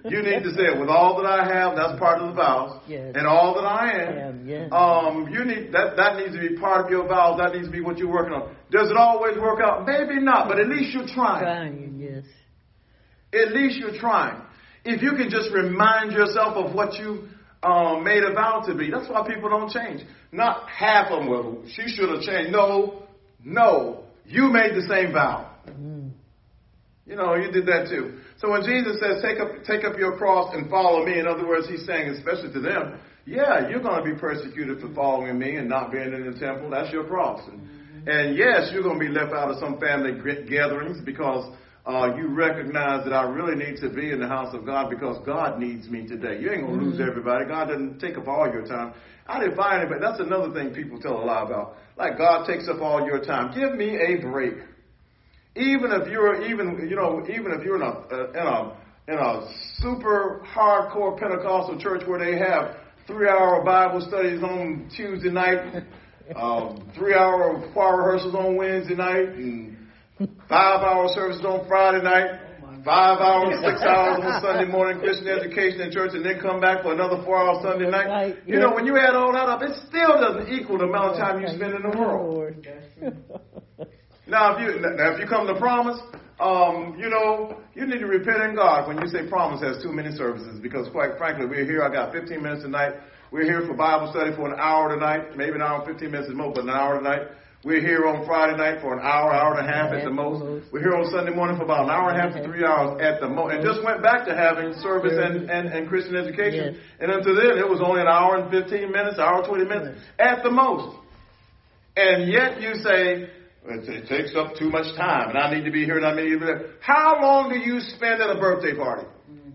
You need to say it with all that I have. That's part of the vows. Yes. And all that I am. am, yes. Um, you need that. That needs to be part of your vows. That needs to be what you're working on. Does it always work out? Maybe not, but at least you're trying. Trying, yes. At least you're trying. If you can just remind yourself of what you um, made a vow to be. That's why people don't change. Not half of them. Well, she should have changed. No, no. You made the same vow. Mm. You know, you did that too. So when Jesus says, take up, take up your cross and follow me, in other words, he's saying, especially to them, yeah, you're going to be persecuted for following me and not being in the temple. That's your cross. And, mm-hmm. and yes, you're going to be left out of some family gatherings because uh, you recognize that I really need to be in the house of God because God needs me today. You ain't going to mm-hmm. lose everybody. God doesn't take up all your time. I didn't find it, but that's another thing people tell a lie about. Like God takes up all your time. Give me a break. Even if you're even you know even if you're in a uh, in a in a super hardcore Pentecostal church where they have three hour Bible studies on Tuesday night, um, three hour choir rehearsals on Wednesday night, and five hour services on Friday night, five hours, six hours on Sunday morning Christian education in church, and then come back for another four hours Sunday night. Right, you yeah. know, when you add all that up, it still doesn't equal the amount of time you spend in the world. Now, if you now if you come to Promise, um, you know, you need to repent in God when you say Promise has too many services because, quite frankly, we're here. I got fifteen minutes tonight. We're here for Bible study for an hour tonight, maybe an hour and fifteen minutes is more, but an hour tonight. We're here on Friday night for an hour, hour and a half at the most. We're here on Sunday morning for about an hour and a half to three hours at the most. And just went back to having service and, and, and Christian education. Yes. And until then, it was only an hour and fifteen minutes, hour and twenty minutes at the most. And yet you say, it takes up too much time, and I need to be here, and I need to be there. How long do you spend at a birthday party?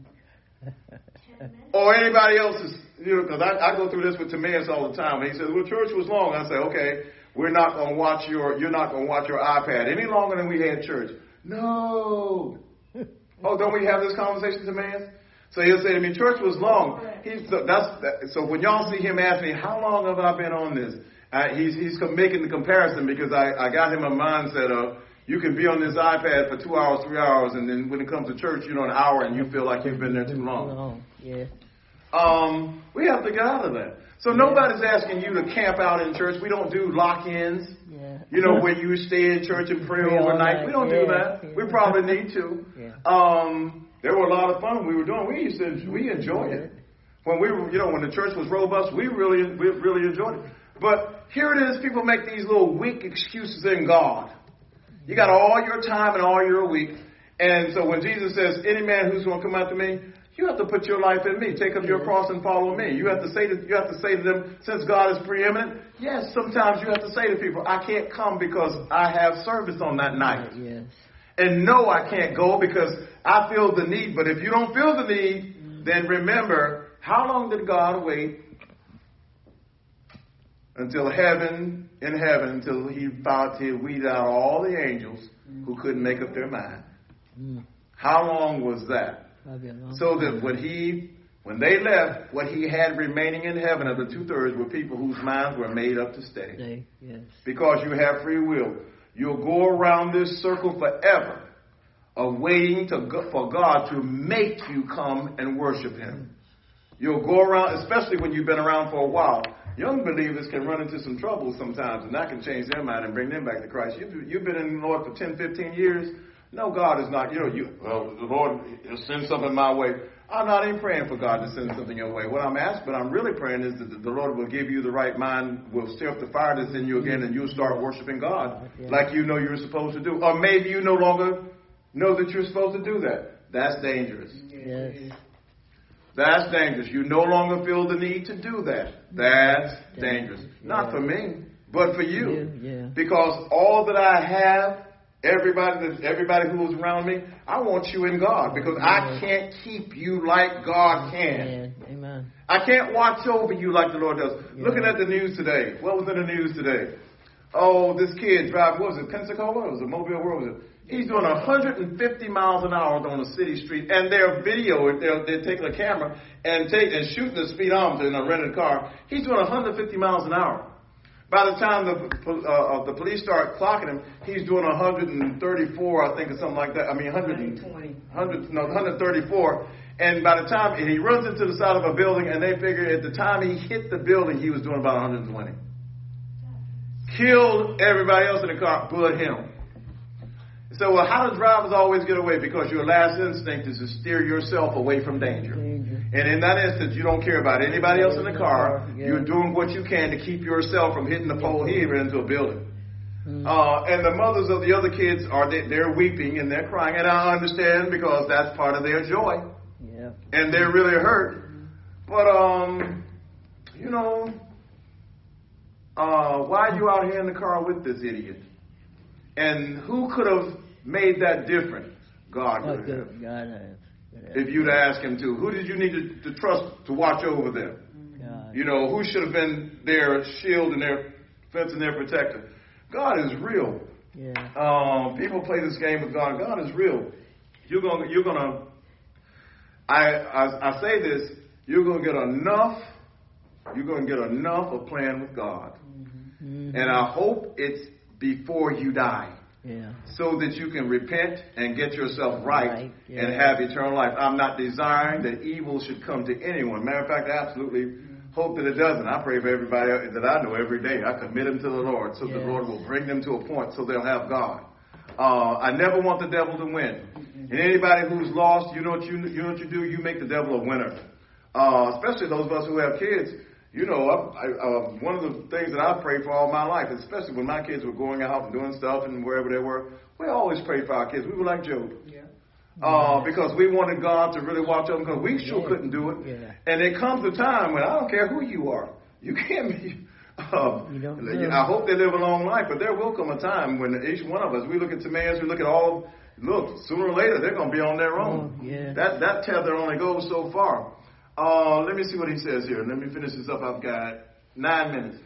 Or anybody else's, you know, because I, I go through this with Timaeus all the time. And he says, well, church was long. I say, okay, we're not going to watch your, you're not going to watch your iPad any longer than we had church. No. Oh, don't we have this conversation, Timaeus? So he'll say to me, church was long. He's, that's, so when y'all see him ask me, how long have I been on this? Uh, he's he's making the comparison because I, I got him a mindset of you can be on this iPad for two hours, three hours, and then when it comes to church, you know, an hour, and you feel like you've been there too long. Yeah. Um, we have to get out of that. So nobody's asking you to camp out in church. We don't do lock-ins. Yeah. You know, where you stay in church and pray overnight. We don't do that. Yeah. We probably need to. Yeah. Um, there were a lot of fun we were doing. We used to we enjoyed it when we were, you know, when the church was robust. We really we really enjoyed it. But here it is, people make these little weak excuses in God. You got all your time and all your week. And so when Jesus says, any man who's going to come after me, you have to put your life in me. Take up your cross and follow me. You have to say to, you have to say to them, since God is preeminent, yes, sometimes you have to say to people, I can't come because I have service on that night. Yes. And no, I can't go because I feel the need. But if you don't feel the need, then remember, how long did God wait until heaven, in heaven, until he thought he weeded out all the angels who couldn't make up their mind? Mm. How long was that? So that when he, when they left, what he had remaining in heaven of the two-thirds were people whose minds were made up to stay. stay yes. Because you have free will. You'll go around this circle forever of waiting to go, for God to make you come and worship him. You'll go around, especially when you've been around for a while. Young believers can run into some trouble sometimes, and that can change their mind and bring them back to Christ. You've, you've been in the Lord for ten, fifteen years. No, God is not, you know, you, well, the Lord will send something my way. I'm not even praying for God to send something your way. What I'm asking, but I'm really praying is that the Lord will give you the right mind, will stir up the fire that's in you again, and you'll start worshiping God yeah. like you know you're supposed to do. Or maybe you no longer know that you're supposed to do that. That's dangerous. Yes. That's dangerous. You no longer feel the need to do that. That's dangerous. Not yeah. for me, but for you. Yeah, yeah. Because all that I have, everybody that everybody who is around me, I want you in God. Because yeah. I can't keep you like God can. Yeah. Amen. I can't watch over you like the Lord does. Yeah. Looking at the news today. What was in the news today? Oh, this kid driving, what was it, Pensacola? Or was it Mobile? Where was it? He's doing one hundred fifty miles an hour on a city street, and they're videoing, they're, they're taking a camera and take and shooting the speedometer in a rented car. He's doing one hundred fifty miles an hour. By the time the uh, the police start clocking him, he's doing one hundred thirty-four, I think, or something like that. I mean, one hundred twenty. one hundred, no, one hundred thirty-four. And by the time he runs into the side of a building, and they figure at the time he hit the building, he was doing about one hundred twenty. Killed everybody else in the car but him. So, well, how do drivers always get away? Because your last instinct is to steer yourself away from danger. danger. And in that instance, you don't care about anybody else in the car. Yeah. You're doing what you can to keep yourself from hitting the pole here into a building. Mm. Uh, and the mothers of the other kids, are they, they're weeping and they're crying. And I understand because that's part of their joy. Yeah. And they're really hurt. But, um, you know, uh, why are you out here in the car with this idiot? And who could have made that different? God could have. God has. If you'd ask him to. Who did you need to, to trust to watch over them? God. You know, who should have been their shield and their fence and their protector? God is real. Yeah. Um, people play this game with God. God is real. You're gonna, you're gonna. I, I, I say this. You're gonna get enough. You're gonna get enough of playing with God. Mm-hmm. And I hope it's before you die. Yeah. So that you can repent and get yourself right, right. Yeah. And have eternal life. I'm not desiring that evil should come to anyone. Matter of fact, I absolutely hope that it doesn't. I pray for everybody that I know every day. I commit them to the Lord so yes. the Lord will bring them to a point so they'll have God. Uh, I never want the devil to win. Mm-hmm. And anybody who's lost, you know what you, you know what you do? You make the devil a winner. Uh, especially those of us who have kids. You know, I, I, uh, one of the things that I prayed for all my life, especially when my kids were going out and doing stuff and wherever they were, we always prayed for our kids. We were like Job. Yeah. Uh, because we wanted God to really watch over them because we sure yeah. couldn't do it. Yeah. And there comes a time when I don't care who you are. You can't be. Uh, you don't know. I hope they live a long life, but there will come a time when each one of us, we look at Timaeus, we look at all, look, sooner or later they're going to be on their own. Oh, yeah. That, that tether only goes so far. Uh, let me see what he says here. Let me finish this up. I've got nine minutes.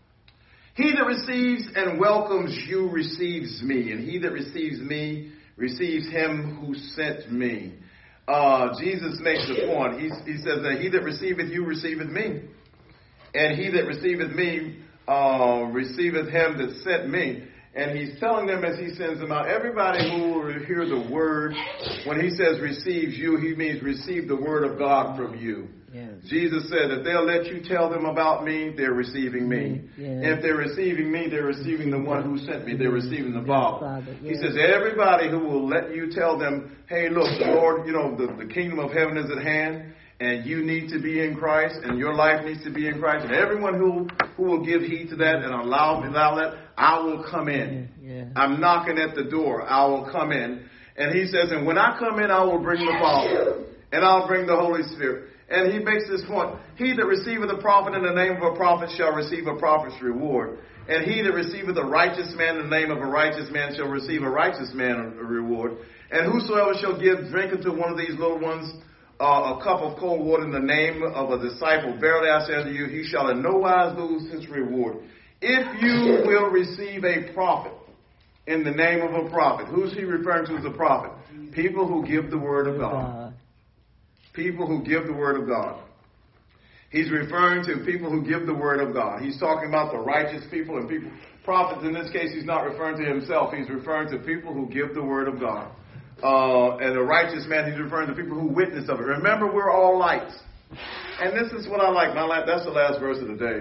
He that receives and welcomes you receives me, and he that receives me receives him who sent me. Uh, Jesus makes the point. He, he says that he that receiveth you receiveth me, and he that receiveth me uh, receiveth him that sent me. And he's telling them as he sends them out, everybody who will hear the word, when he says receives you, he means receive the word of God from you. Yes. Jesus said, if they'll let you tell them about me, they're receiving me. Yes. If they're receiving me, they're receiving the one who sent me. They're receiving the Father. Yes. He says, everybody who will let you tell them, hey, look, the Lord, you know, the, the kingdom of heaven is at hand. And you need to be in Christ, and your life needs to be in Christ. And everyone who who will give heed to that and allow, allow that, I will come in. Yeah, yeah. I'm knocking at the door. I will come in. And he says, and when I come in, I will bring the Father, and I'll bring the Holy Spirit. And he makes this point. He that receiveth a prophet in the name of a prophet shall receive a prophet's reward. And he that receiveth a righteous man in the name of a righteous man shall receive a righteous man a reward. And whosoever shall give drink unto one of these little ones, Uh, a cup of cold water in the name of a disciple, verily I say unto you, he shall in no wise lose his reward. If you will receive a prophet in the name of a prophet, who's he referring to as a prophet? People who give the word of God. People who give the word of God. He's referring to people who give the word of God. He's talking about the righteous people and people. Prophets, in this case, he's not referring to himself. He's referring to people who give the word of God. Uh, and a righteous man, he's referring to people who witness of it. Remember, we're all lights. And this is what I like. My light, that's the last verse of the day.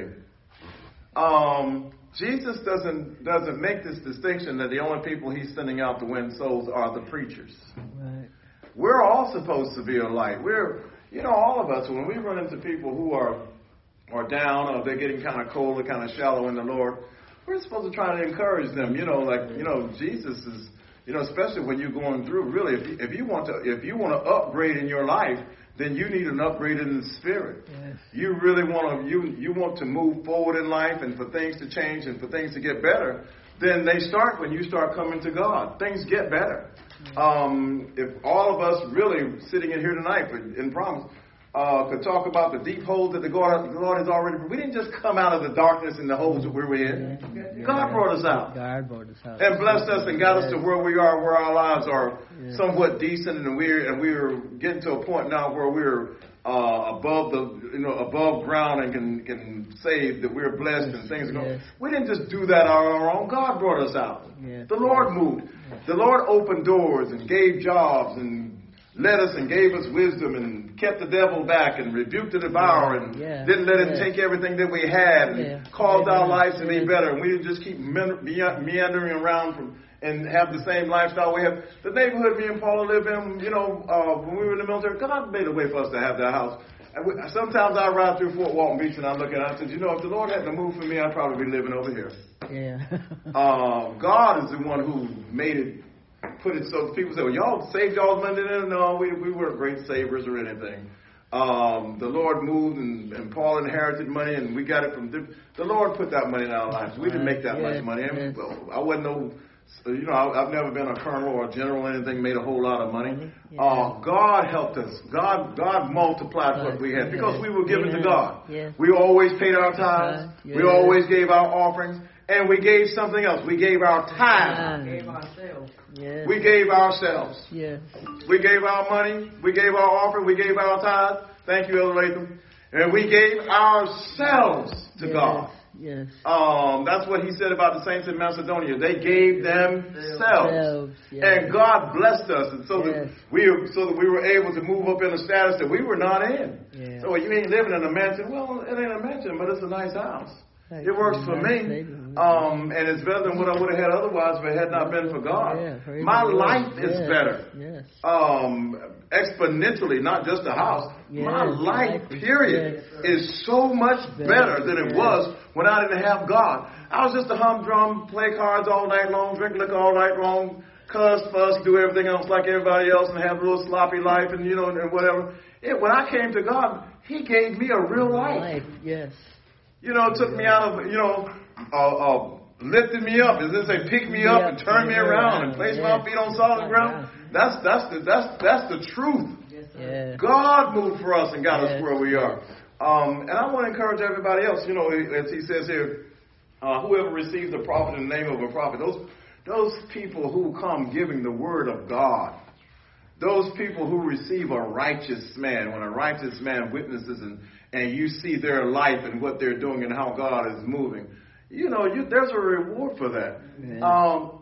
Um, Jesus doesn't doesn't make this distinction that the only people he's sending out to win souls are the preachers. Right. We're all supposed to be a light. We're, you know, all of us, when we run into people who are are down or they're getting kind of cold or kind of shallow in the Lord, we're supposed to try to encourage them. You know, like, you know, Jesus is, you know, especially when you're going through, really, if you, if you want to, if you want to upgrade in your life, then you need an upgrade in the spirit. Yes. You really want to, you, you want to move forward in life and for things to change and for things to get better, then they start when you start coming to God. Things get better. Mm-hmm. Um, if all of us really sitting in here tonight in promise, Uh, could talk about the deep holes that the God, the Lord has already. We didn't just come out of the darkness and the holes that we were in. Yeah. God brought us out. God brought us out. And blessed us and got us to where we are, where our lives are yeah. somewhat decent, and we're and we're getting to a point now where we're uh, above the, you know, above ground and can, can say that we're blessed Yes, and things are going. yes. We didn't just do that on our own. God brought us out. Yes, The Lord moved. The Lord opened doors and gave jobs and led us and gave us wisdom and kept the devil back and rebuked the devourer and Yeah, didn't let him yeah. take everything that we had and Yeah. caused our Amen. lives to be Yeah. better. And we didn't just keep meander- mea- meandering around from and have the same lifestyle we have. The neighborhood me and Paula live in, you know, uh, when we were in the military, God made a way for us to have that house. And we, sometimes I ride through Fort Walton Beach and I look at it and I said, you know, if the Lord hadn't moved for me, I'd probably be living over here. Yeah. Uh, God is the one who made it, put it so people say, well, y'all saved y'all's money. No, we, we weren't great savers or anything. Um, the Lord moved and, and Paul inherited money and we got it from, the, the Lord put that money in our lives. We didn't make that Yes, much money. And yes. well, I wasn't no, you know, I, I've never been a colonel or a general or anything, made a whole lot of money. Yeah. Uh, God helped us. God, God multiplied what we had because we were given to Yes, God. yes. We always paid our tithes. Yes. We always gave our offerings. And we gave something else. We gave our time. Gave ourselves. Yes. We gave ourselves. Yes. We gave our money. We gave our offering. We gave our tithe. Thank you, Elder Latham. And we gave ourselves to Yes. God. Yes. Um, that's what he said about the saints in Macedonia. They gave themselves. Selves, yes. And God blessed us. And so, Yes. that we, so that we were able to move up in a status that we were not in. Yeah. So you ain't living in a mansion. Well, it ain't a mansion, but it's a nice house. Right. It works for Nice me. neighborhood. Um, and it's better than what I would have had otherwise if it had not been for God. Yeah, praise My the Lord. life is Yes. better. Yes. Um, exponentially, not just a house. Yes, My life, life is- period, yes. is so much better than it Yes. was when I didn't have God. I was just a humdrum, play cards all night long, drink liquor all night long, cuss, fuss, do everything else like everybody else, and have a little sloppy life and, you know, and whatever. It, when I came to God, He gave me a real life. Life. Yes. You know, it took me out of, you know, uh, uh, lifted me up. As they say, pick me up and turn me around and place my feet on solid ground. That's that's the that's that's the truth. Yeah. God moved for us and got us Yes. where we are. Um, and I want to encourage everybody else. You know, as he says here, uh, whoever receives a prophet in the name of a prophet, those those people who come giving the word of God. Those people who receive a righteous man, when a righteous man witnesses and, and you see their life and what they're doing and how God is moving, you know, you, there's a reward for that. Yeah. Um,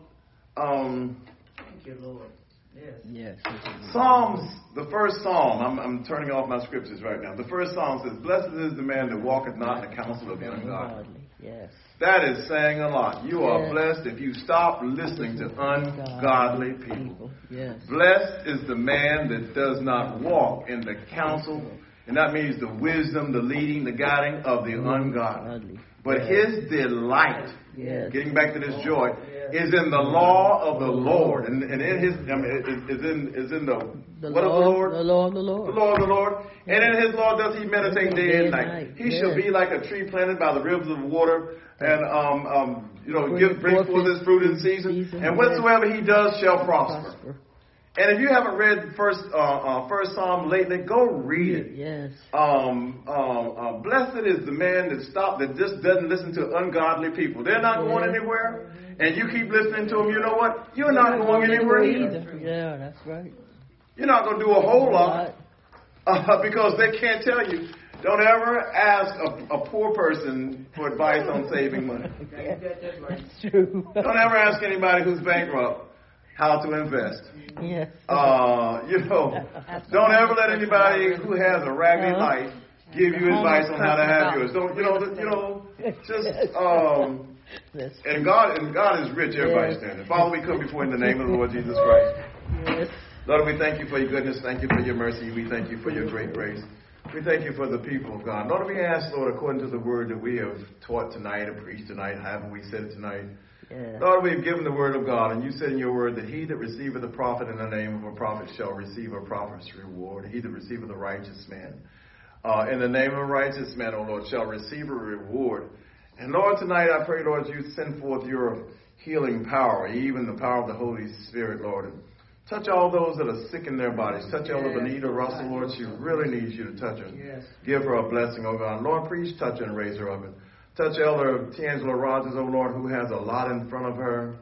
um, Thank you, Lord. Yes. Yes. Psalms, the first Psalm, I'm, I'm turning off my scriptures right now. The first Psalm says, "Blessed is the man that walketh not in the counsel of the ungodly." Yes. That is saying a lot. You are Yes. blessed if you stop listening to ungodly people. Yes. Blessed is the man that does not walk in the counsel, and that means the wisdom, the leading, the guiding of the ungodly. But his delight, Yes. getting back to this joy, is in the law of the Lord, and, and in his, I mean, is, is in is in the, The what Lord, of the Lord? The Lord, the Lord. The law of the Lord. And in his law does he meditate day and night. He Yes. shall be like a tree planted by the rivers of water, and um, um, you know, Bring give bring forth forth his his fruit in season. season, And yes. whatsoever he does shall prosper. Prosper. And if you haven't read first uh, uh, first Psalm lately, go read it. Yes. Um, um, uh, blessed is the man that stop that just doesn't listen to ungodly people. They're not going Yes. anywhere, and you keep listening to them. You know what? You're not going anywhere either. Yeah, that's right. You're not going to do a whole lot. Uh, because they can't tell you. Don't ever ask a, a poor person for advice on saving money. Okay, you got that right. That's true. Don't ever ask anybody who's bankrupt how to invest. Yes. Uh, you know, don't ever let anybody who has a raggedy Uh-huh. life give you advice on how to have yours. Don't you know? You know, just um. That's And God and God is rich. Everybody's Yes. standing. Father, we come before you in the name of the Lord Jesus Christ. yes. Lord, we thank you for your goodness. Thank you for your mercy. We thank you for your great grace. We thank you for the people of God. Lord, we ask, Lord, according to the word that we have taught tonight or preached tonight, however we said it tonight. Yeah. Lord, we have given the word of God, and you said in your word that he that receiveth a prophet in the name of a prophet shall receive a prophet's reward. He that receiveth a righteous man uh, in the name of a righteous man, O Lord, shall receive a reward. And Lord, tonight I pray, Lord, you send forth your healing power, even the power of the Holy Spirit, Lord. And touch all those that are sick in their bodies. Touch Elder Yes. Benita Russell, Lord. She really needs you to touch her. Yes. Give her a blessing, oh God. Lord, please touch her and raise her up. And touch Elder Tangela Rogers, oh Lord, who has a lot in front of her.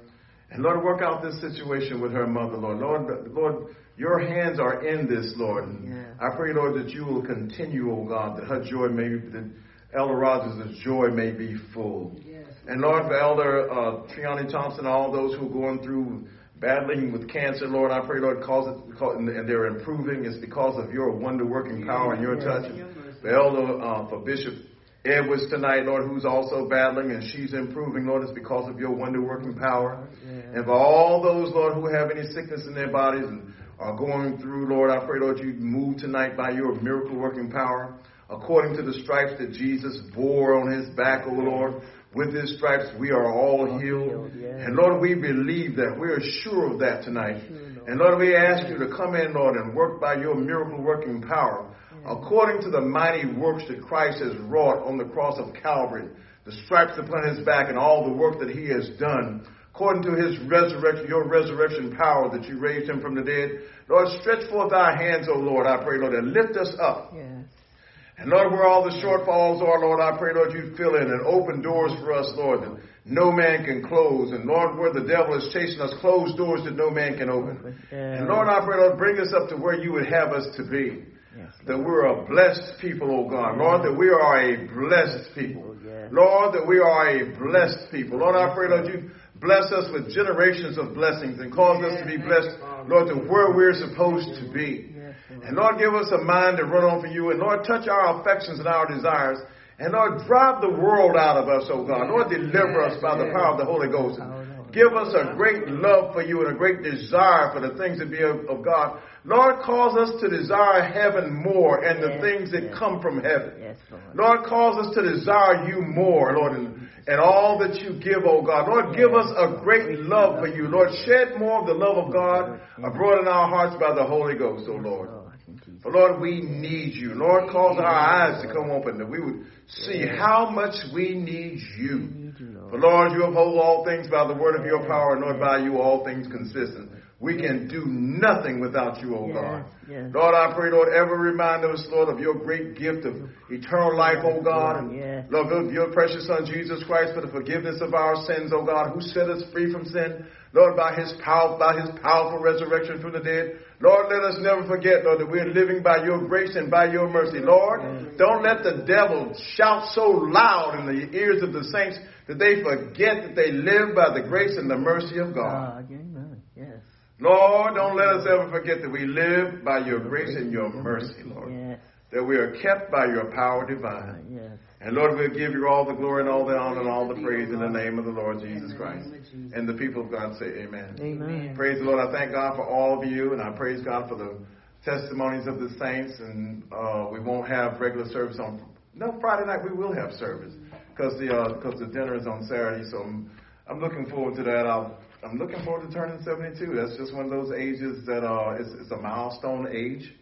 And Lord, work out this situation with her mother, Lord. Lord, Lord, your hands are in this, Lord. And Yeah. I pray, Lord, that you will continue, oh God, that her joy may, that Elder Rogers' joy may be full. Yes. And Lord, for Elder uh, Triani Thompson, all those who are going through battling with cancer, Lord, I pray, Lord, cause it, cause, and they're improving. It's because of your wonder-working power and your touch. For Elder, uh, for Bishop Edwards tonight, Lord, who's also battling and she's improving, Lord, it's because of your wonder-working power. Yeah. And for all those, Lord, who have any sickness in their bodies and are going through, Lord, I pray, Lord, you move tonight by your miracle-working power. According to the stripes that Jesus bore on his back, O Lord, with his stripes we are all healed. Yeah. And Lord, we believe that. We are sure of that tonight. Sure, Lord. And Lord, we ask you to come in, Lord, and work by your miracle-working power. Yeah. According to the mighty works that Christ has wrought on the cross of Calvary, the stripes upon his back and all the work that he has done, according to his resurrection, your resurrection power that you raised him from the dead. Lord, stretch forth our hands, O Lord, I pray, Lord, and lift us up. Yes. And Lord, where all the shortfalls are, Lord, I pray, Lord, you fill in and open doors for us, Lord, that no man can close. And Lord, where the devil is chasing us, close doors that no man can open. Yeah. And Lord, I pray, Lord, bring us up to where you would have us to be. Yes. That we're a blessed people, oh God. Lord, that we are a blessed people. Yes. Lord, that we are a blessed people. Lord, I pray, Lord, you bless us with generations of blessings and cause us to be blessed, Lord, to where we're supposed to be. Yes, Lord. And Lord, give us a mind to run on for you. And Lord, touch our affections and our desires. And Lord, drive the world out of us, oh God. Lord, deliver us by the power of the Holy Ghost. And give us a great love for you and a great desire for the things that be of, of God. Lord, cause us to desire heaven more and the Yes, things that yes. come from heaven. Yes, Lord. Lord, cause us to desire you more, Lord, and, and all that you give, oh God. Lord, give us a great love for you. Lord, shed more of the love of God abroad in our hearts by the Holy Ghost, oh Lord. For Lord, we need you. Lord, cause our eyes to come open that we would see how much we need you. For Lord, you uphold all things by the word of your power, and Lord, by you all things consistent. We can do nothing without you, O God. Yes. Lord, I pray, Lord, ever remind us, Lord, of your great gift of eternal life, O God. And Yes. Lord, of your precious Son, Jesus Christ, for the forgiveness of our sins, O God, who set us free from sin. Lord, by his power, by his powerful resurrection from the dead. Lord, let us never forget, Lord, that we are living by your grace and by your mercy. Lord, don't let the devil shout so loud in the ears of the saints that they forget that they live by the grace and the mercy of God. God, amen. Yes. Lord, don't let us ever forget that we live by your grace and your mercy, Lord. Yes. That we are kept by your power divine. Yes. And Lord, we'll give you all the glory and all the honor and all the praise in the name of the Lord Jesus Christ. And the people of God say amen. Amen. Praise the Lord. I thank God for all of you, and I praise God for the testimonies of the saints. And uh, we won't have regular service on, no, Friday night we will have service because the uh, because the dinner is on Saturday. So I'm, I'm looking forward to that. I'll, I'm looking forward to turning seventy-two. That's just one of those ages that uh, it's, it's a milestone age.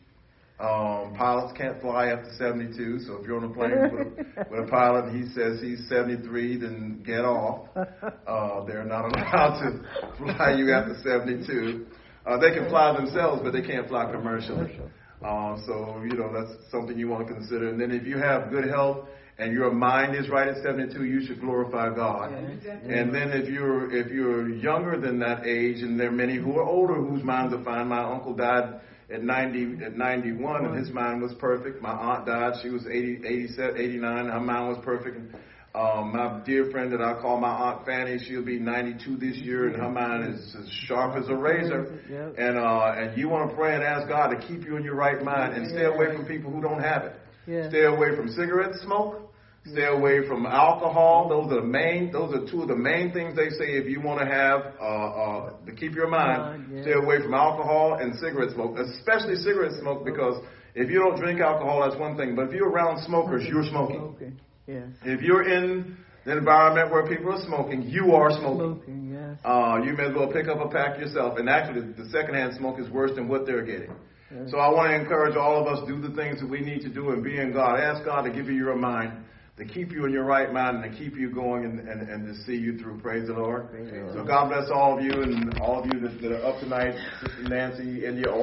Um, pilots can't fly after seventy-two, so if you're on a plane with a, with a pilot and he says he's seventy-three, then get off. Uh, they're not allowed to fly you after seventy-two. Uh, they can fly themselves, but they can't fly commercially. Um, so, you know, that's something you want to consider. And then if you have good health and your mind is right at seventy-two, you should glorify God. And then if you're if you're younger than that age, and there are many who are older whose minds are fine. My uncle died at ninety, at ninety-one, and his mind was perfect. My aunt died; she was eighty, eighty-seven, eighty-nine. Her mind was perfect. And, um, my dear friend that I call my Aunt Fanny, she'll be ninety-two this year, and her mind is as sharp as a razor. Yep. And uh, and you want to pray and ask God to keep you in your right mind and stay away from people who don't have it. Yeah. Stay away from cigarette smoke. Stay away from alcohol. Those are the main. Those are two of the main things they say if you want to have uh, uh, to keep your mind. Uh, yeah. Stay away from alcohol and cigarette smoke, especially cigarette smoke, because if you don't drink alcohol, that's one thing. But if you're around smokers, you're smoking. Okay. Yes. If you're in the environment where people are smoking, you are smoking. Smoking. Yes. Uh, you may as well pick up a pack yourself. And actually, the secondhand smoke is worse than what they're getting. So I want to encourage all of us to do the things that we need to do and be in God. Ask God to give you your mind, to keep you in your right mind, and to keep you going and, and, and to see you through. Praise the Lord. Praise the Lord. So God bless all of you and all of you that, that are up tonight. Sister Nancy, India.